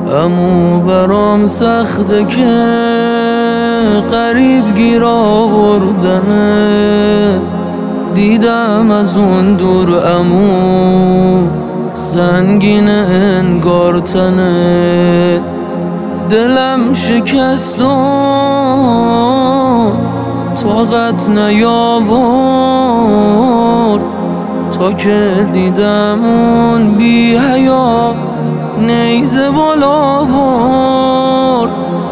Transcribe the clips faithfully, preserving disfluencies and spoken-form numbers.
امو برام سخته که قریب گیر آوردنه. دیدم از اون دور امو سنگین انگار تنه. دلم شکست و طاقت نیاورد تا که دیدم اون بی حیا نیزه بالا برد.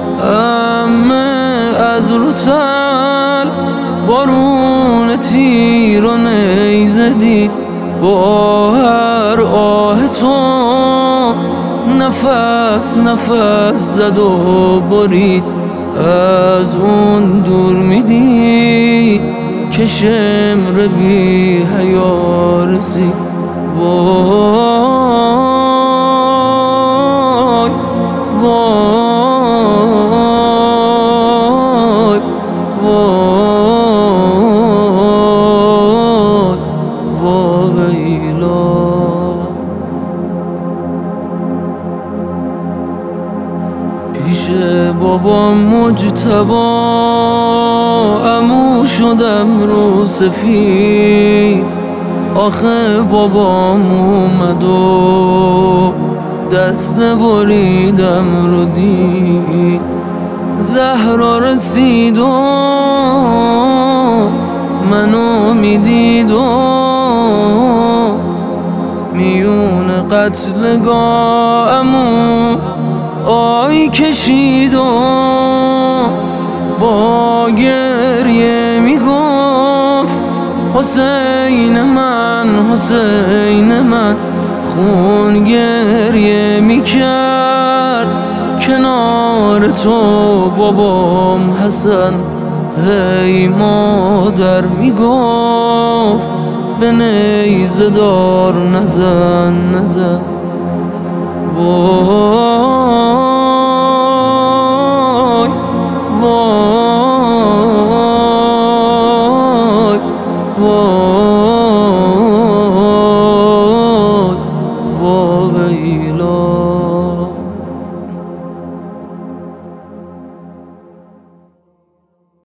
امه از رو تل بارون تیر و نیزه دید، با هر آه تو نفس نفس زد و برید. از اون دور میدید که شمر بی حیا رسید. وای وای وای وایلا. پیش بابام مجتبا عمو شدم رو سفید. آخه بابام اومد و دست بریدم رو دید. زهرا رسید و منو میدید و میون قتلگاه عمو آی کشید و با گریه میگفت حسین من حسین من. خون گریه میکرد کنار تو بابام حسن. هی مادر میگفت به نیزه دار نزن نزن. وای